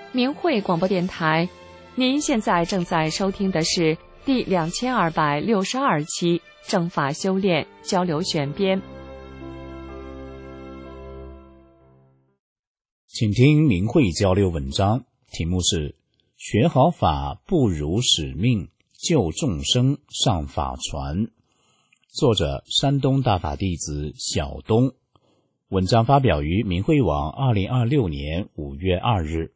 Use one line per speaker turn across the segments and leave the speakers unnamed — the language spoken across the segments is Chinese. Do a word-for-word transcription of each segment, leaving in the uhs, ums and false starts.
明慧广播电台，您现在正在收听的是第两千二百六十二期正法修炼交流选编。
请听明慧交流文章，题目是学好法不如使命，救众生上法船。作者山东大法弟子小东。文章发表于明慧网二零二六年五月二日。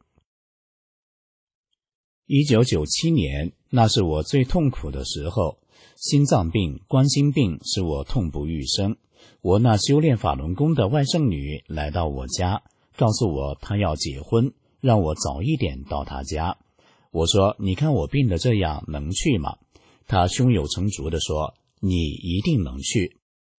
一九九七年，那是我最痛苦的时候，心脏病、冠心病使我痛不欲生。我那修炼法轮功的外甥女来到我家，告诉我她要结婚，让我早一点到她家。我说，你看我病得这样，能去吗？她胸有成竹地说，你一定能去。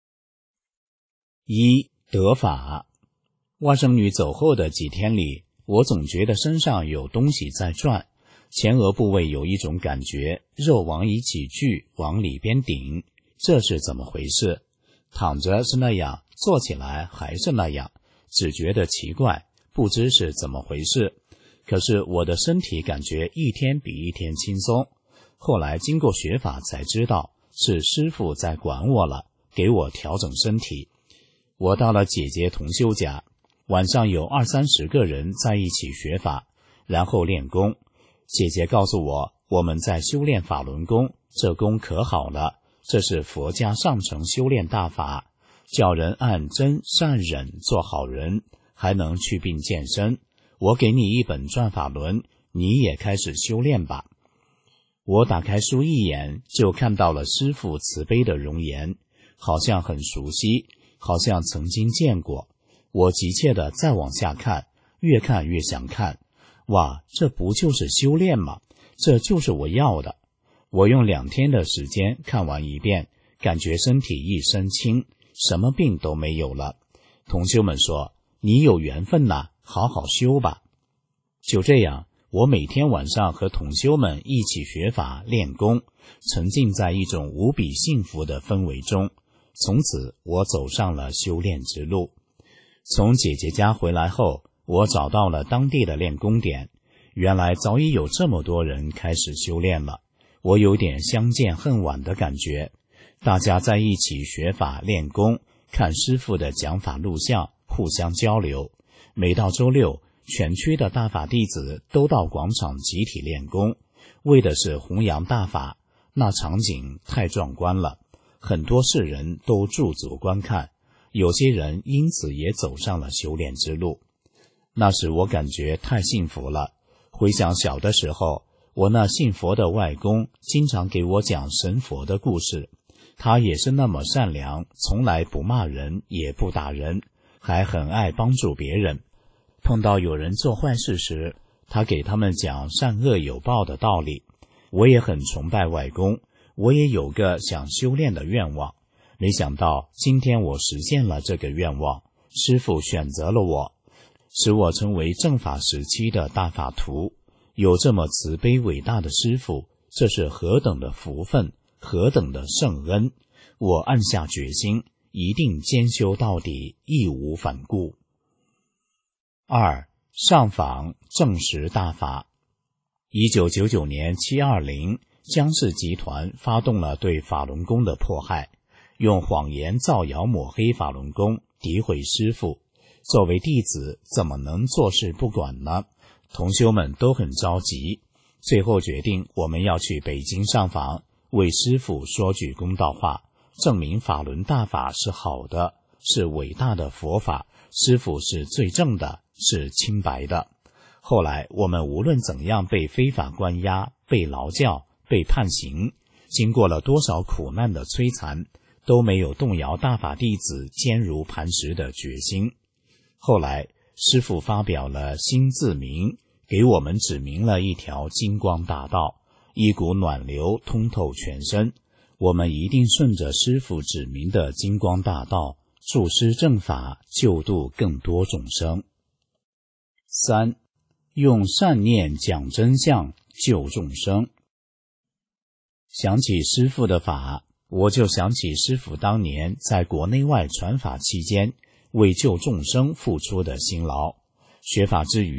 一、得法。外甥女走后的几天里，我总觉得身上有东西在转，前额部位有一种感觉，肉往一起聚，往里边顶，这是怎么回事？躺着是那样，坐起来还是那样，只觉得奇怪，不知是怎么回事。可是我的身体感觉一天比一天轻松。后来经过学法才知道，是师父在管我了，给我调整身体。我到了姐姐同修家，晚上有二三十个人在一起学法，然后练功。姐姐告诉我，我们在修炼法轮功，这功可好了，这是佛家上乘修炼大法，叫人按真善忍做好人，还能祛病健身。我给你一本转法轮，你也开始修炼吧。我打开书一眼，就看到了师父慈悲的容颜，好像很熟悉，好像曾经见过。我急切地再往下看，越看越想看。哇，这不就是修炼吗？这就是我要的。我用两天的时间看完一遍，感觉身体一身轻，什么病都没有了。同修们说，你有缘分呐，好好修吧。就这样，我每天晚上和同修们一起学法练功，沉浸在一种无比幸福的氛围中。从此我走上了修炼之路。从姐姐家回来后，我找到了当地的练功点，原来早已有这么多人开始修炼了，我有点相见恨晚的感觉。大家在一起学法练功，看师父的讲法录像，互相交流。每到周六，全区的大法弟子都到广场集体练功，为的是弘扬大法。那场景太壮观了，很多世人都驻足观看，有些人因此也走上了修炼之路。那时我感觉太幸福了，回想小的时候，我那信佛的外公经常给我讲神佛的故事，他也是那么善良，从来不骂人，也不打人，还很爱帮助别人。碰到有人做坏事时，他给他们讲善恶有报的道理。我也很崇拜外公，我也有个想修炼的愿望。没想到今天我实现了这个愿望，师父选择了我，使我成为正法时期的大法徒。有这么慈悲伟大的师父，这是何等的福分，何等的圣恩。我暗下决心，一定兼修到底，义无反顾。二、上访证实大法。一九九九年七二零，江氏集团发动了对法轮功的迫害，用谎言造谣抹黑法轮功，诋毁师父。作为弟子，怎么能坐视不管呢？同修们都很着急，最后决定我们要去北京上访，为师父说句公道话，证明法轮大法是好的，是伟大的佛法，师父是最正的，是清白的。后来我们无论怎样被非法关押，被劳教，被判刑，经过了多少苦难的摧残，都没有动摇大法弟子坚如磐石的决心。后来师父发表了心自明，给我们指明了一条金光大道，一股暖流通透全身。我们一定顺着师父指明的金光大道，助施正法，救度更多众生。三、用善念讲真相，救众生。想起师父的法，我就想起师父当年在国内外传法期间，为救众生付出的辛劳。学法之余，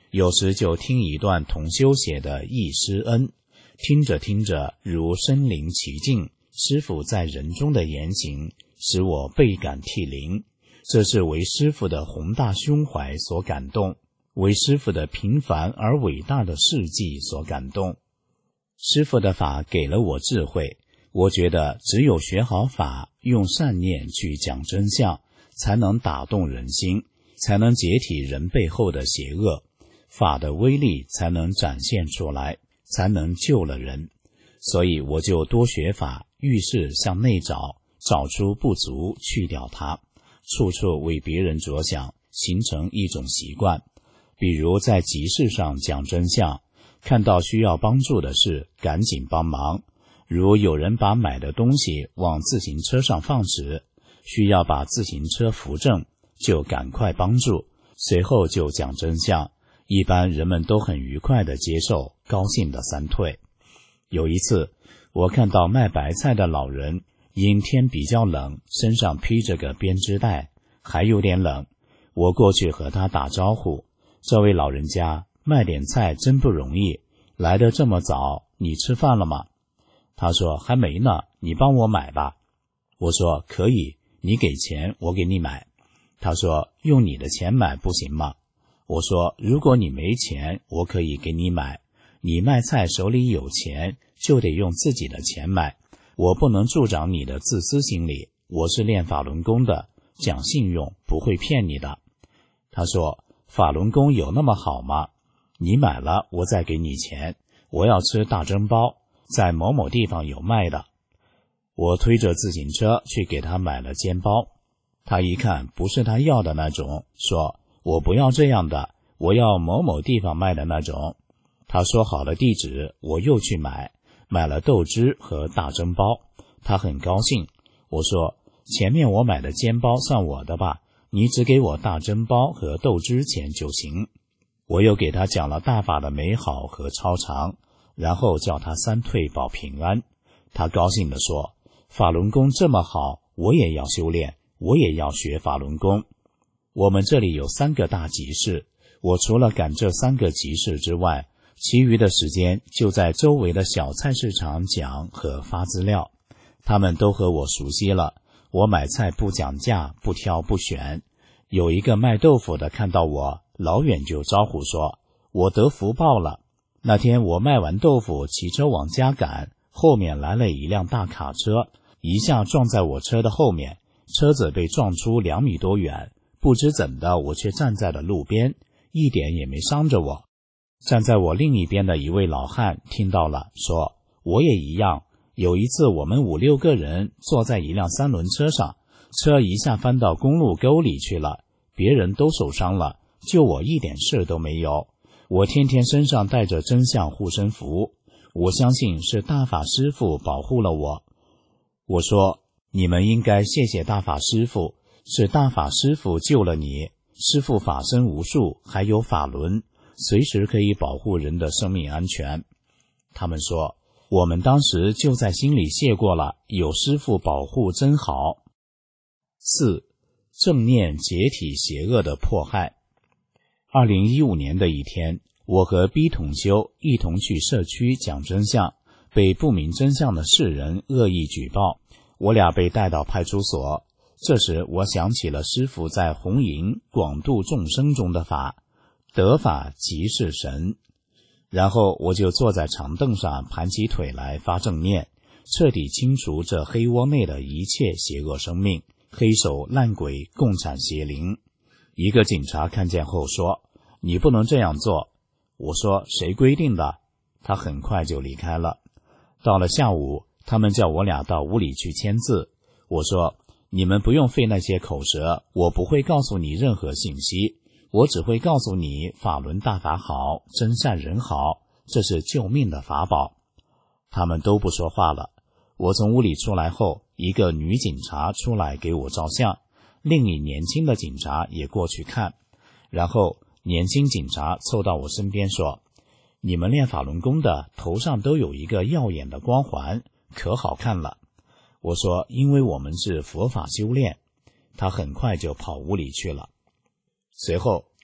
有时就听一段同修写的忆师恩，听着听着如身临其境，师父在人中的言行使我倍感涕零。这是为师父的宏大胸怀所感动，为师父的平凡而伟大的事迹所感动。师父的法给了我智慧，我觉得只有学好法，用善念去讲真相，才能打动人心，才能解体人背后的邪恶，法的威力才能展现出来，才能救了人。所以我就多学法，遇事向内找，找出不足，去掉它，处处为别人着想，形成一种习惯。比如在集市上讲真相，看到需要帮助的事，赶紧帮忙。如有人把买的东西往自行车上放时，需要把自行车扶正，就赶快帮助，随后就讲真相。一般人们都很愉快地接受，高兴地三退。有一次，我看到卖白菜的老人，因天比较冷，身上披着个编织袋，还有点冷。我过去和他打招呼，这位老人家，卖点菜真不容易，来得这么早，你吃饭了吗？他说还没呢，你帮我买吧。我说可以，你给钱我给你买。他说用你的钱买不行吗？我说如果你没钱，我可以给你买。你卖菜手里有钱，就得用自己的钱买，我不能助长你的自私心理，我是练法轮功的，讲信用，不会骗你的。他说法轮功有那么好吗？你买了我再给你钱，我要吃大蒸包，在某某地方有卖的。我推着自行车去给他买了煎包，他一看不是他要的那种，说我不要这样的，我要某某地方卖的那种。他说好了地址，我又去买，买了豆汁和大蒸包，他很高兴。我说前面我买的煎包算我的吧，你只给我大蒸包和豆汁钱就行。我又给他讲了大法的美好和超常，然后叫他三退保平安。他高兴地说法轮功这么好，我也要修炼，我也要学法轮功。我们这里有三个大集市，我除了赶这三个集市之外，其余的时间就在周围的小菜市场讲和发资料。他们都和我熟悉了，我买菜不讲价，不挑不选。有一个卖豆腐的看到我，老远就招呼说我得福报了。那天我卖完豆腐，骑车往家赶，后面来了一辆大卡车，一下撞在我车的后面，车子被撞出两米多远，不知怎的我却站在了路边，一点也没伤着我。站在我另一边的一位老汉听到了，说我也一样，有一次我们五六个人坐在一辆三轮车上，车一下翻到公路沟里去了，别人都受伤了，就我一点事都没有。我天天身上带着真相护身符，我相信是大法师父保护了我。我说你们应该谢谢大法师父，是大法师父救了你，师父法身无数，还有法轮，随时可以保护人的生命安全。他们说我们当时就在心里谢过了，有师父保护真好。四、正念解体邪恶的迫害。二零一五年的一天，我和 B 同修一同去社区讲真相，被不明真相的世人恶意举报，我俩被带到派出所。这时我想起了师父在红营广度众生中的法，得法即是神。然后我就坐在长凳上盘起腿来发正念，彻底清除这黑窝内的一切邪恶生命，黑手烂鬼共产邪灵。一个警察看见后说你不能这样做。我说谁规定的？他很快就离开了。到了下午，他们叫我俩到屋里去签字。我说你们不用费那些口舌，我不会告诉你任何信息，我只会告诉你法轮大法好，真善人好，这是救命的法宝。他们都不说话了。我从屋里出来后，一个女警察出来给我照相，另一年轻的警察也过去看。然后年轻警察凑到我身边说，你们练法轮功的头上都有一个耀眼的光环，可好看了。我说因为我们是佛法修炼。他很快就跑屋里去了。随后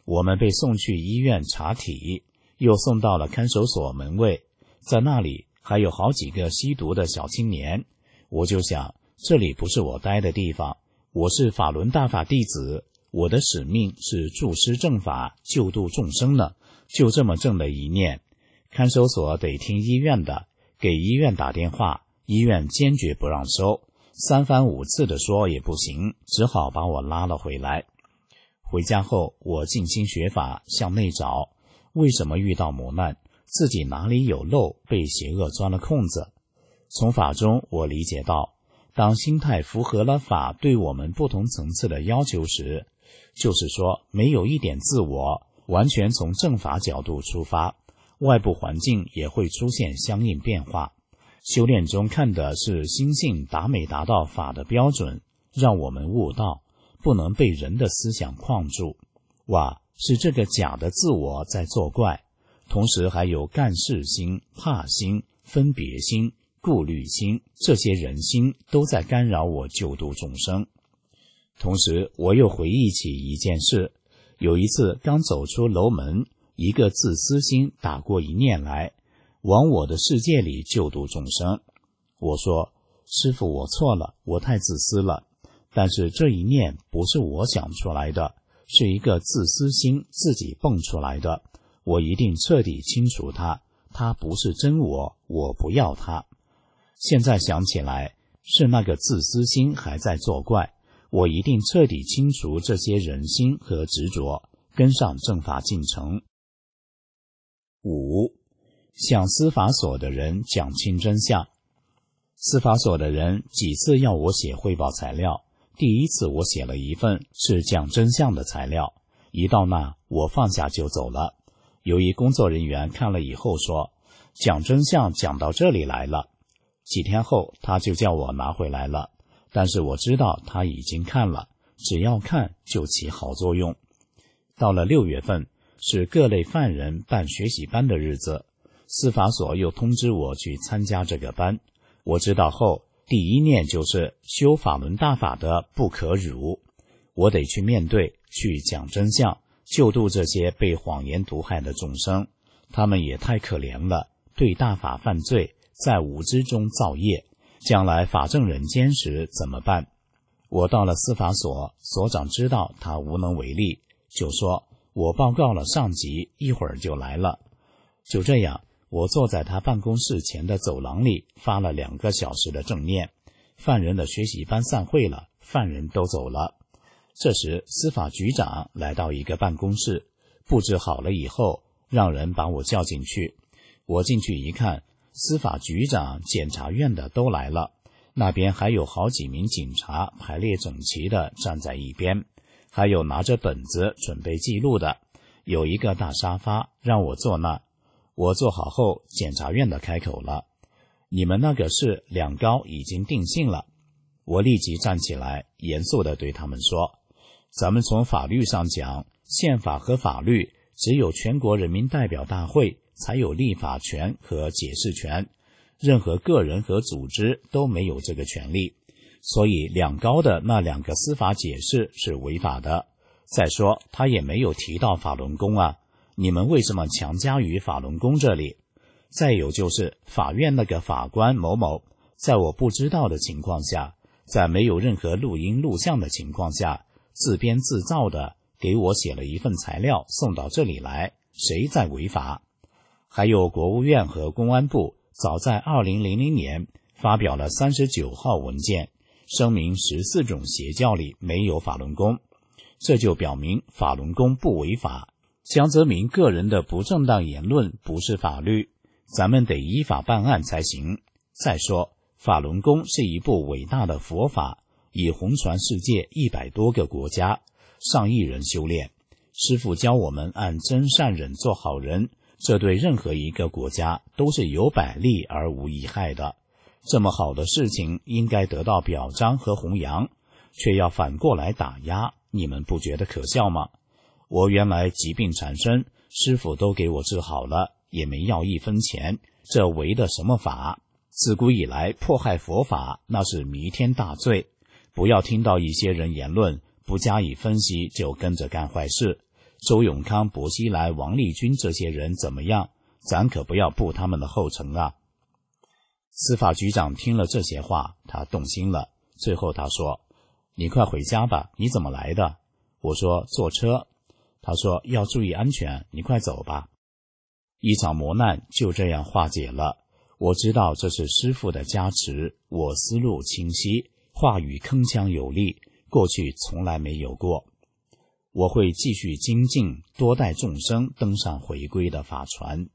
我们被送去医院查体，又送到了看守所门卫，在那里还有好几个吸毒的小青年。我就想，这里不是我待的地方，我是法轮大法弟子，我的使命是助施正法，救度众生呢。就这么正的一念，看守所得听医院的，给医院打电话，医院坚决不让收，三番五次的说也不行，只好把我拉了回来。回家后，我静心学法，向内找，为什么遇到磨难，自己哪里有漏，被邪恶钻了空子。从法中我理解到，当心态符合了法对我们不同层次的要求时，就是说没有一点自我，完全从正法角度出发，外部环境也会出现相应变化。修炼中看的是心性达没达到法的标准，让我们悟道，不能被人的思想框住。哇，是这个假的自我在作怪，同时还有干事心、怕心、分别心、顾虑心，这些人心都在干扰我救度众生。同时我又回忆起一件事，有一次刚走出楼门，一个自私心打过一念来，往我的世界里救度众生。我说，师父，我错了，我太自私了。但是这一念不是我想出来的，是一个自私心自己蹦出来的，我一定彻底清除它，它不是真我，我不要它。现在想起来，是那个自私心还在作怪，我一定彻底清除这些人心和执着，跟上正法进程。五，向司法所的人讲清真相。司法所的人几次要我写汇报材料，第一次我写了一份是讲真相的材料，一到那我放下就走了。有一工作人员看了以后说，讲真相讲到这里来了。几天后他就叫我拿回来了，但是我知道他已经看了，只要看就起好作用。到了六月份，是各类犯人办学习班的日子，司法所又通知我去参加这个班。我知道后，第一念就是修法轮大法的不可辱，我得去面对，去讲真相，救度这些被谎言毒害的众生。他们也太可怜了，对大法犯罪，在无知中造业，将来法正人间时怎么办？我到了司法所，所长知道他无能为力，就说我报告了上级，一会儿就来了。就这样，我坐在他办公室前的走廊里发了两个小时的正念。犯人的学习班散会了，犯人都走了。这时司法局长来到一个办公室，布置好了以后，让人把我叫进去。我进去一看，司法局长、检察院的都来了，那边还有好几名警察排列整齐的站在一边，还有拿着本子准备记录的。有一个大沙发让我坐那。我坐好后，检察院的开口了，你们那个事两高已经定性了。我立即站起来，严肃地对他们说，咱们从法律上讲，宪法和法律只有全国人民代表大会才有立法权和解释权，任何个人和组织都没有这个权利，所以两高的那两个司法解释是违法的。再说他也没有提到法轮功啊，你们为什么强加于法轮功这里？再有就是法院那个法官某某，在我不知道的情况下，在没有任何录音录像的情况下，自编自造的给我写了一份材料送到这里来，谁在违法？还有国务院和公安部早在二零零零年发表了三十九号文件，声明十四种邪教里没有法轮功，这就表明法轮功不违法。江泽民个人的不正当言论不是法律，咱们得依法办案才行。再说，法轮功是一部伟大的佛法，已红传世界一百多个国家，上亿人修炼。师父教我们按真善忍做好人，这对任何一个国家都是有百利而无一害的。这么好的事情应该得到表彰和弘扬，却要反过来打压，你们不觉得可笑吗？我原来疾病缠身，师父都给我治好了，也没要一分钱，这违的什么法？自古以来迫害佛法，那是弥天大罪。不要听到一些人言论，不加以分析就跟着干坏事， 周永康、薄熙来、王立军这些人怎么样？咱可不要步他们的后尘啊。司法局长听了这些话，他动心了。最后他说，你快回家吧，你怎么来的？我说坐车。他说要注意安全，你快走吧。一场磨难就这样化解了。我知道这是师父的加持，我思路清晰，话语铿锵有力，过去从来没有过。我会继续精进，多带众生登上回归的法船。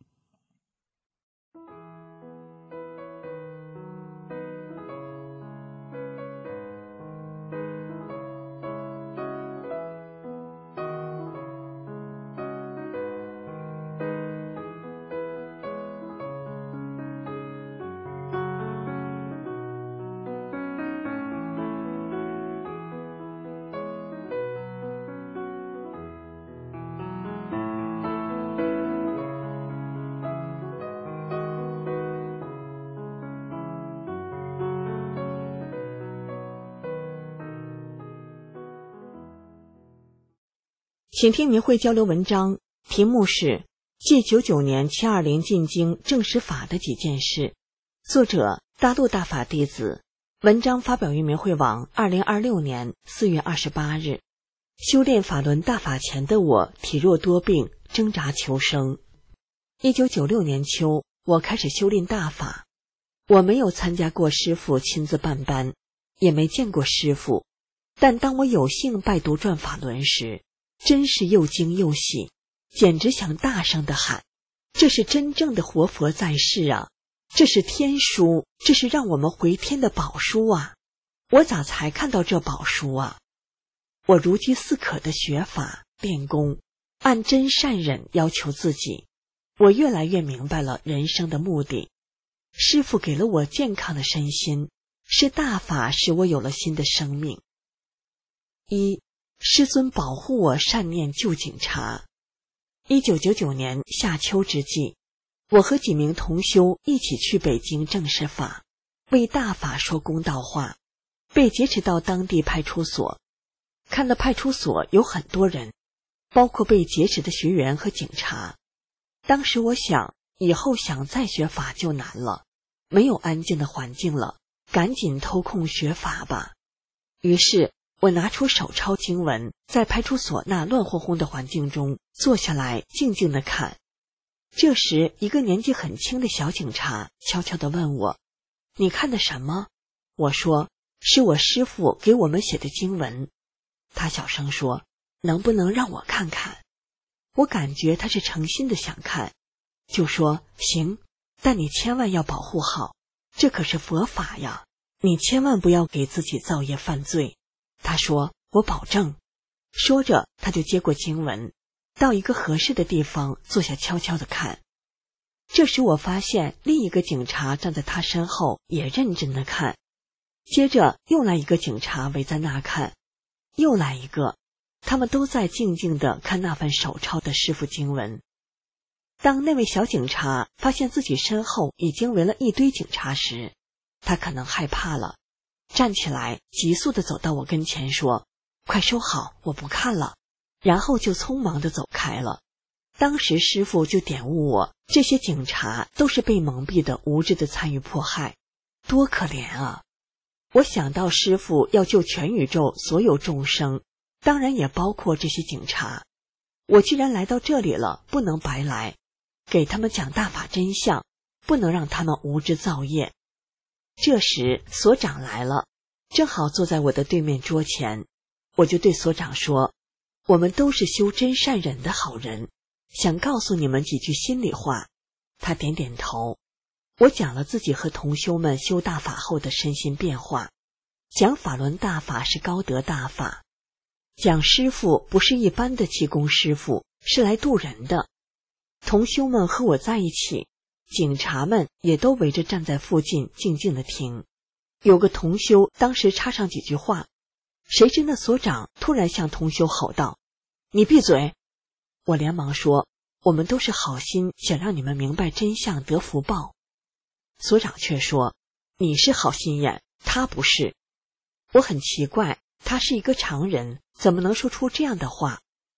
请听明慧交流文章，题目是继九九年七二零进京证实法的几件事，作者大陆大法弟子，文章发表于明慧网二零二六年四月二十八日。修炼法轮大法前的我体弱多病，挣扎求生。一九九六年秋，我开始修炼大法。我没有参加过师父亲自办班，也没见过师父，但当我有幸拜读转法轮时，真是又惊又喜，简直想大声地喊，这是真正的活佛在世啊，这是天书，这是让我们回天的宝书啊，我咋才看到这宝书啊？我如饥似渴的学法练功，按真善忍要求自己，我越来越明白了人生的目的。师父给了我健康的身心，是大法使我有了新的生命。一师尊保护我善念救警察。一九九九年夏秋之际，我和几名同修一起去北京证实法，为大法说公道话，被劫持到当地派出所。看到派出所有很多人，包括被劫持的学员和警察。当时我想，以后想再学法就难了，没有安静的环境了，赶紧偷空学法吧。于是我拿出手抄经文，在派出所那乱哄哄的环境中坐下来静静地看。这时一个年纪很轻的小警察悄悄地问我，你看的什么？我说，是我师父给我们写的经文。他小声说，能不能让我看看？我感觉他是诚心的想看，就说行，但你千万要保护好，这可是佛法呀，你千万不要给自己造业犯罪。他说，我保证。说着他就接过经文，到一个合适的地方坐下悄悄地看。这时我发现另一个警察站在他身后也认真地看，接着又来一个警察围在那看，又来一个，他们都在静静地看那份手抄的师父经文。当那位小警察发现自己身后已经围了一堆警察时，他可能害怕了，站起来急速地走到我跟前说，快收好，我不看了，然后就匆忙地走开了。当时师父就点悟我，这些警察都是被蒙蔽的无知的参与迫害，多可怜啊！我想到师父要救全宇宙所有众生，当然也包括这些警察。我既然来到这里了，不能白来，给他们讲大法真相，不能让他们无知造业。这时所长来了，正好坐在我的对面桌前，我就对所长说，我们都是修真善忍的好人，想告诉你们几句心里话。他点点头。我讲了自己和同修们修大法后的身心变化，讲法轮大法是高德大法，讲师父不是一般的气功师父，是来渡人的。同修们和我在一起，警察们也都围着站在附近静静地听。有个同修当时插上几句话，谁知那所长突然向同修吼道，你闭嘴！我连忙说，我们都是好心，想让你们明白真相得福报。所长却说，你是好心眼，他不是。我很奇怪，他是一个常人，怎么能说出这样的话？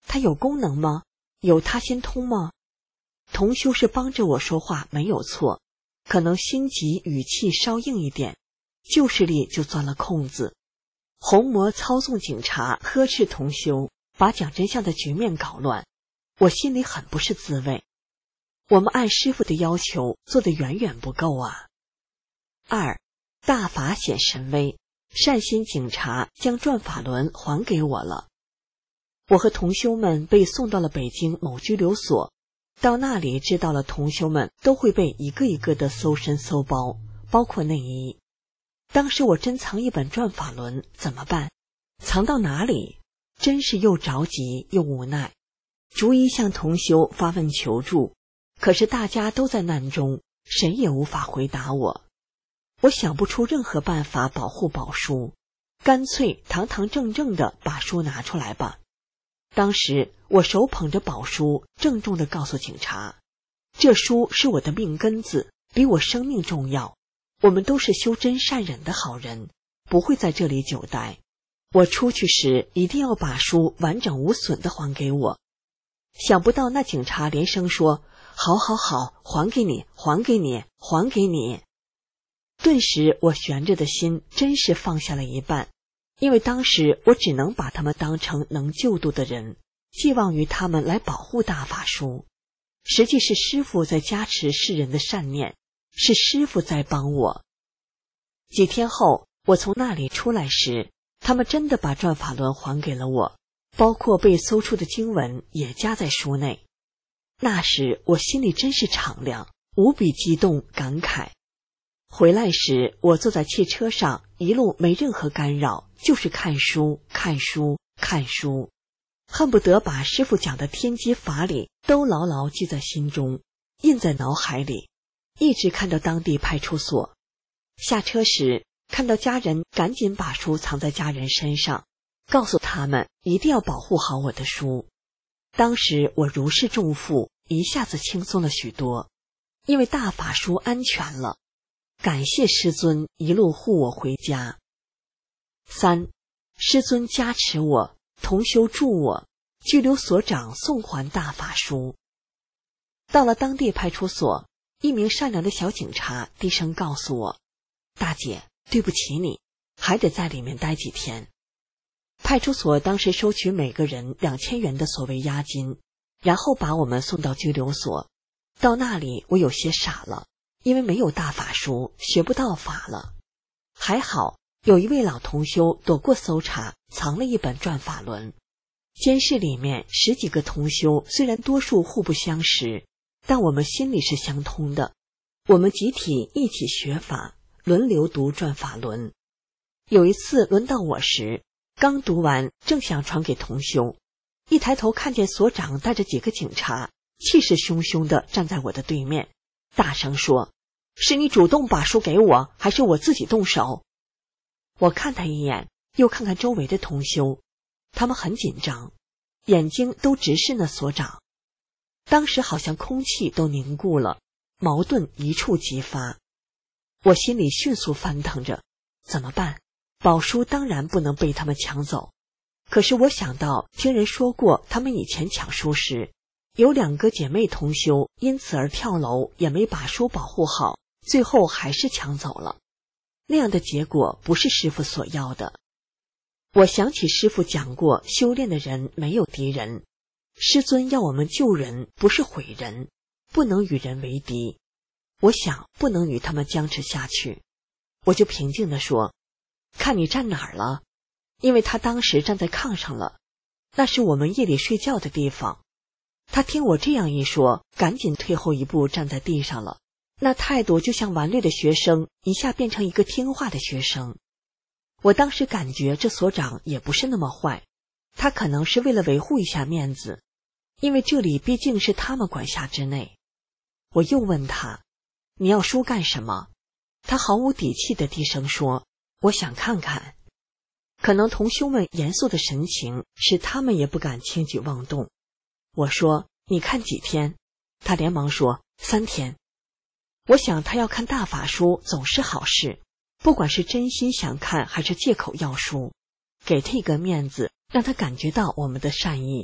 它有功能吗？有他心通吗？同修是帮着我说话没有错，可能心急语气稍硬一点，旧势力就钻了空子。红魔操纵警察呵斥同修，把讲真相的局面搞乱，我心里很不是滋味。我们按师父的要求做得远远不够啊。二，大法显神威，善心警察将转法轮还给我了。我和同修们被送到了北京某拘留所，到那里知道了同修们都会被一个一个的搜身搜包，包括内衣。当时我珍藏一本转法轮怎么办？藏到哪里？真是又着急又无奈，逐一向同修发问求助，可是大家都在难中，谁也无法回答我。我想不出任何办法保护宝书，干脆堂堂正正的把书拿出来吧。当时我手捧着宝书，郑重地告诉警察，这书是我的命根子，比我生命重要。我们都是修真善忍的好人，不会在这里久待。我出去时一定要把书完整无损地还给我。想不到那警察连声说，好好好，还给你，还给你，还给你。顿时我悬着的心真是放下了一半，因为当时我只能把他们当成能救度的人，寄望于他们来保护大法书。实际是师父在加持世人的善念，是师父在帮我。几天后，我从那里出来时，他们真的把转法轮还给了我，包括被搜出的经文也加在书内。那时我心里真是敞亮，无比激动感慨。回来时，我坐在汽车上，一路没任何干扰，就是看书看书看书，恨不得把师父讲的天机法理都牢牢记在心中，印在脑海里，一直看到当地派出所。下车时看到家人，赶紧把书藏在家人身上，告诉他们一定要保护好我的书。当时我如释重负，一下子轻松了许多，因为大法书安全了。感谢师尊一路护我回家。三，师尊加持我，同修助我，拘留所长送还大法书。到了当地派出所，一名善良的小警察低声告诉我，大姐，对不起你，还得在里面待几天。派出所当时收取每个人两千元的所谓押金，然后把我们送到拘留所。到那里我有些傻了，因为没有大法书，学不到法了。还好有一位老同修躲过搜查，藏了一本转法轮。监室里面十几个同修，虽然多数互不相识，但我们心里是相通的。我们集体一起学法，轮流读转法轮。有一次轮到我时，刚读完，正想传给同修，一抬头看见所长带着几个警察，气势汹汹地站在我的对面，大声说，是你主动把书给我，还是我自己动手？我看他一眼，又看看周围的同修，他们很紧张，眼睛都直视那所长。当时好像空气都凝固了，矛盾一触即发。我心里迅速翻腾着，怎么办？宝书当然不能被他们抢走。可是我想到听人说过，他们以前抢书时，有两个姐妹同修因此而跳楼，也没把书保护好，最后还是抢走了。那样的结果不是师父所要的。我想起师父讲过，修炼的人没有敌人，师尊要我们救人，不是毁人，不能与人为敌。我想不能与他们僵持下去，我就平静地说，看你站哪儿了。因为他当时站在炕上了，那是我们夜里睡觉的地方。他听我这样一说，赶紧退后一步站在地上了，那态度就像顽劣的学生一下变成一个听话的学生。我当时感觉这所长也不是那么坏，他可能是为了维护一下面子，因为这里毕竟是他们管辖之内。我又问他，你要书干什么？他毫无底气地低声说，我想看看。可能同修们严肃的神情使他们也不敢轻举妄动。我说，你看几天？他连忙说，三天。我想他要看大法书总是好事，不管是真心想看还是借口要书，给他一个面子，让他感觉到我们的善意，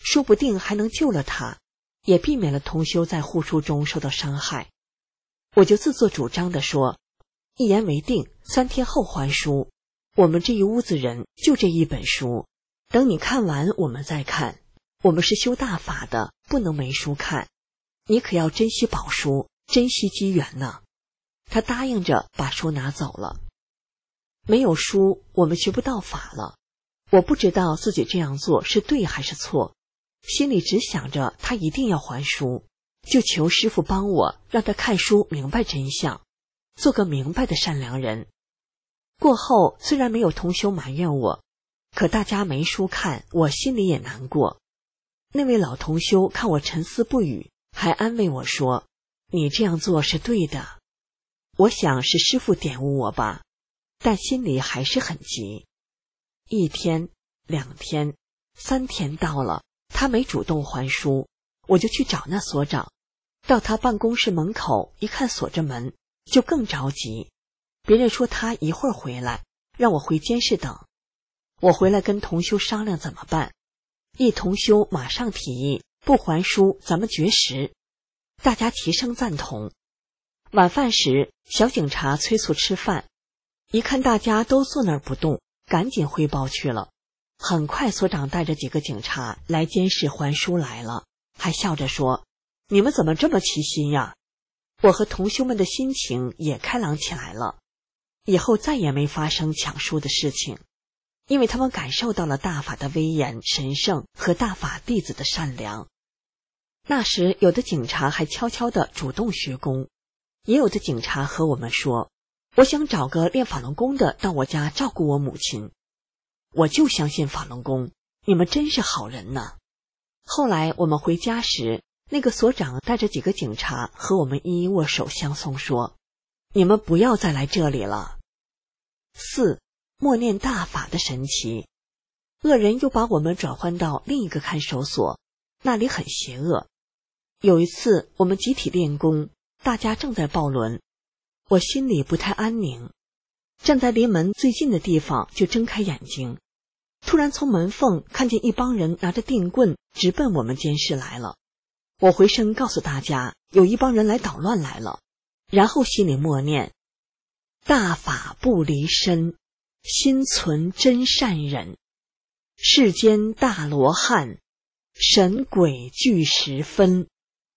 说不定还能救了他，也避免了同修在护书中受到伤害。我就自作主张地说，一言为定，三天后还书。我们这一屋子人就这一本书，等你看完我们再看。我们是修大法的，不能没书看。你可要珍惜宝书，珍惜机缘呢。他答应着把书拿走了。没有书，我们学不到法了。我不知道自己这样做是对还是错，心里只想着他一定要还书，就求师父帮我，让他看书明白真相，做个明白的善良人。过后虽然没有同修埋怨我，可大家没书看，我心里也难过。那位老同修看我沉思不语，还安慰我说，你这样做是对的。我想是师父点悟我吧，但心里还是很急。一天、两天、三天到了，他没主动还书，我就去找那所长。到他办公室门口一看锁着门，就更着急。别人说他一会儿回来，让我回监室等。我回来跟同修商量怎么办。一同修马上提议，不还书咱们绝食。大家齐声赞同。晚饭时，小警察催促吃饭，一看大家都坐那儿不动，赶紧汇报去了。很快所长带着几个警察来监室还书来了，还笑着说，你们怎么这么齐心呀？我和同修们的心情也开朗起来了。以后再也没发生抢书的事情，因为他们感受到了大法的威严神圣和大法弟子的善良。那时有的警察还悄悄地主动学功，也有的警察和我们说，我想找个练法轮功的到我家照顾我母亲。我就相信法轮功，你们真是好人呢。后来我们回家时，那个所长带着几个警察和我们一一握手相送，说，你们不要再来这里了。四、默念大法的神奇。恶人又把我们转换到另一个看守所，那里很邪恶。有一次我们集体练功，大家正在抱轮，我心里不太安宁，站在离门最近的地方就睁开眼睛，突然从门缝看见一帮人拿着定棍直奔我们监室来了。我回身告诉大家，有一帮人来捣乱来了，然后心里默念，大法不离身，心存真善忍，世间大罗汉，神鬼俱十分。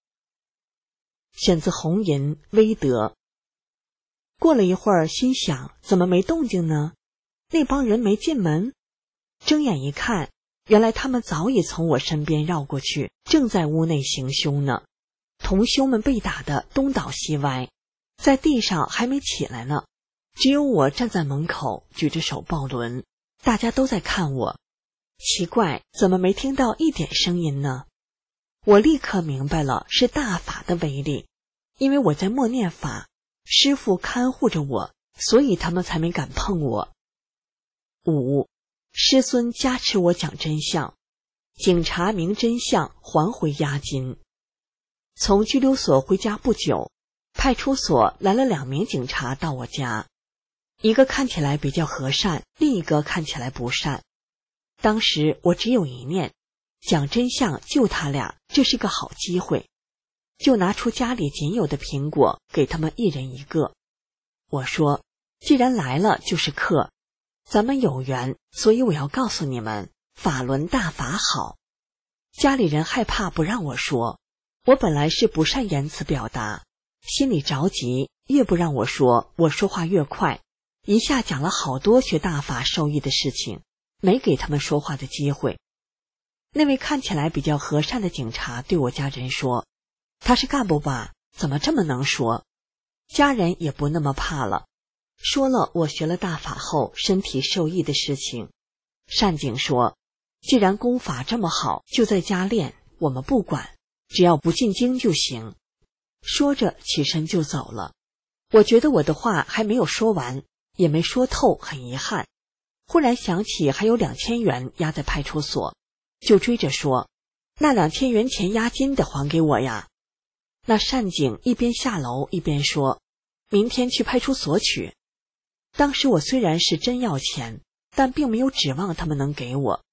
选自红银威德。过了一会儿，心想怎么没动静呢？那帮人没进门？睁眼一看，原来他们早已从我身边绕过去，正在屋内行凶呢。同修们被打得东倒西歪，在地上还没起来呢，只有我站在门口举着手抱轮，大家都在看我。奇怪，怎么没听到一点声音呢？我立刻明白了，是大法的威力，因为我在默念法，师父看护着我，所以他们才没敢碰我。五、师孙加持我讲真相，警察明真相，还回押金。从拘留所回家不久，派出所来了两名警察到我家，一个看起来比较和善，另一个看起来不善。当时我只有一念，讲真相救他俩，这是个好机会，就拿出家里仅有的苹果给他们一人一个。我说，既然来了就是客，咱们有缘，所以我要告诉你们，法轮大法好。家里人害怕不让我说，我本来是不善言辞表达，心里着急，越不让我说，我说话越快，一下讲了好多学大法受益的事情，没给他们说话的机会。那位看起来比较和善的警察对我家人说，他是干部吧，怎么这么能说？家人也不那么怕了，说了我学了大法后身体受益的事情。善警说，既然功法这么好，就在家练，我们不管，只要不进京就行。说着起身就走了。我觉得我的话还没有说完，也没说透，很遗憾。忽然想起还有两千元压在派出所，就追着说，那两千元钱押金得还给我呀。那善警一边下楼一边说，明天去派出所取。当时我虽然是真要钱，但并没有指望他们能给我，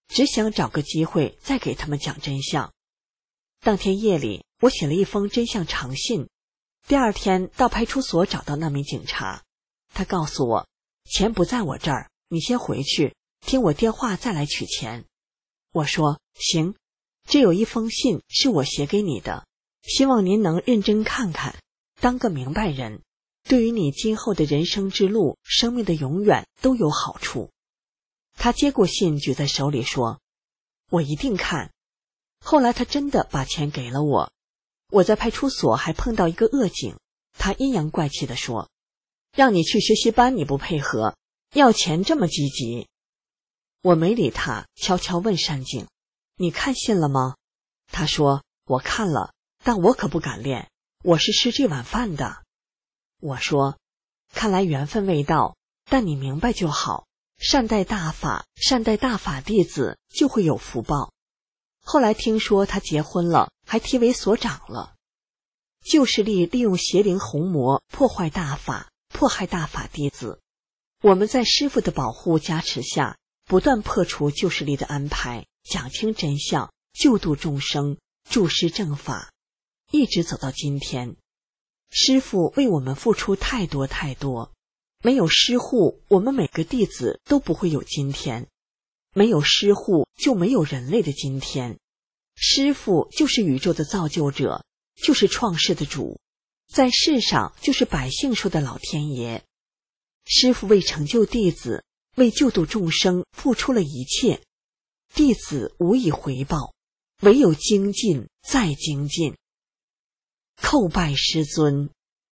只想找个机会再给他们讲真相。当天夜里，我写了一封真相长信。第二天到派出所找到那名警察，他告诉我，钱不在我这儿，你先回去，听我电话再来取钱。我说行，这有一封信是我写给你的，希望您能认真看看，当个明白人，对于你今后的人生之路、生命的永远都有好处。他接过信举在手里说，我一定看。后来他真的把钱给了我。我在派出所还碰到一个恶警，他阴阳怪气地说，让你去学习班你不配合，要钱这么积极。我没理他，悄悄问善警，你看信了吗？他说，我看了，但我可不敢练，我是吃这碗饭的。我说，看来缘分未到，但你明白就好，善待大法，善待大法弟子，就会有福报。后来听说他结婚了，还提为所长了。旧势力利用邪灵红魔破坏大法，迫害大法弟子。我们在师父的保护加持下，不断破除旧势力的安排，讲清真相，救度众生，助施正法，一直走到今天。师父为我们付出太多太多，没有师护，我们每个弟子都不会有今天。没有师护，就没有人类的今天。师父就是宇宙的造就者，就是创世的主，在世上就是百姓说的老天爷。师父为成就弟子，为救度众生付出了一切，弟子无以回报，唯有精进再精进。叩拜师尊。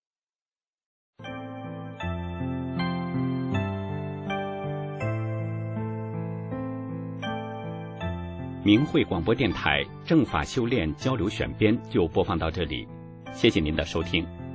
明慧广播电台正法修炼交流选编就播放到这里，谢谢您的收听。